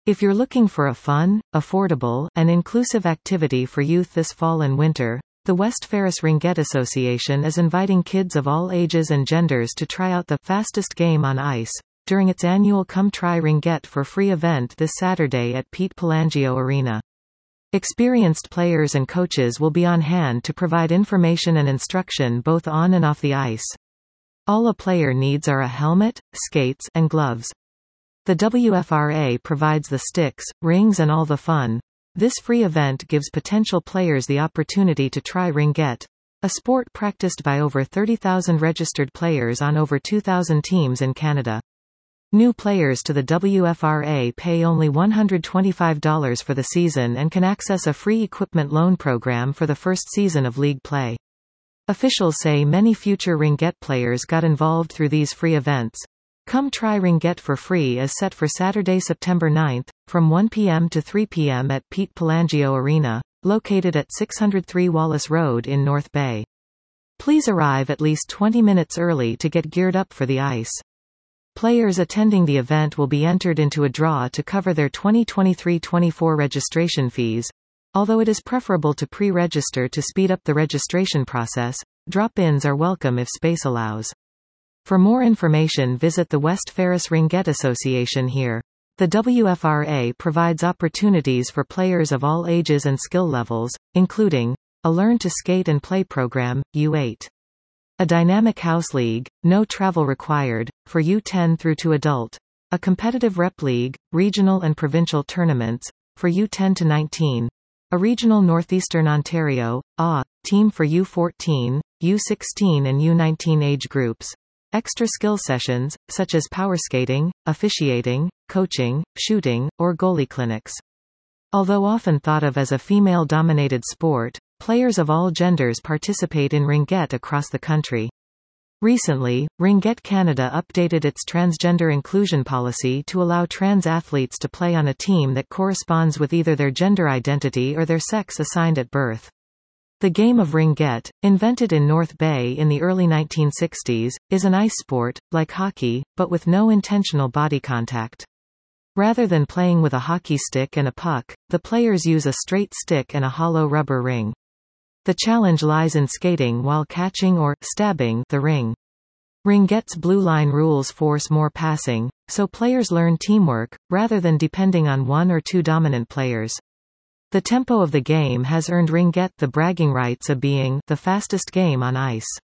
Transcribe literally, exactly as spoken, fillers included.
If you're looking for a fun, affordable, and inclusive activity for youth this fall and winter, the West Ferris Ringette Association is inviting kids of all ages and genders to try out the fastest game on ice during its annual Come Try Ringette for Free event this Saturday at Pete Pelangio Arena. Experienced players and coaches will be on hand to provide information and instruction both on and off the ice. All a player needs are a helmet, skates, and gloves. The W F R A provides the sticks, rings, and all the fun. This free event gives potential players the opportunity to try ringette, a sport practiced by over thirty thousand registered players on over two thousand teams in Canada. New players to the W F R A pay only one hundred twenty-five dollars for the season and can access a free equipment loan program for the first season of league play. Officials say many future ringette players got involved through these free events. Come Try Ringette for Free is set for Saturday, September ninth, from one p m to three p m at Pete Pelangio Arena, located at six oh three Wallace Road in North Bay. Please arrive at least twenty minutes early to get geared up for the ice. Players attending the event will be entered into a draw to cover their twenty twenty-three twenty-four registration fees. Although it is preferable to pre-register to speed up the registration process, drop-ins are welcome if space allows. For more information, visit the West Ferris Ringette Association here. The W F R A provides opportunities for players of all ages and skill levels, including a Learn to Skate and Play program, U eight. A Dynamic House League, no travel required, for U ten through to adult. A Competitive Rep League, regional and provincial tournaments, for U ten to nineteen. A Regional Northeastern Ontario, A, team for U fourteen, U sixteen and U nineteen age groups. Extra skill sessions, such as power skating, officiating, coaching, shooting, or goalie clinics. Although often thought of as a female-dominated sport, players of all genders participate in ringette across the country. Recently, Ringette Canada updated its transgender inclusion policy to allow trans athletes to play on a team that corresponds with either their gender identity or their sex assigned at birth. The game of ringette, invented in North Bay in the early nineteen sixties, is an ice sport, like hockey, but with no intentional body contact. Rather than playing with a hockey stick and a puck, the players use a straight stick and a hollow rubber ring. The challenge lies in skating while catching or stabbing the ring. Ringette's blue line rules force more passing, so players learn teamwork, rather than depending on one or two dominant players. The tempo of the game has earned ringette the bragging rights of being the fastest game on ice.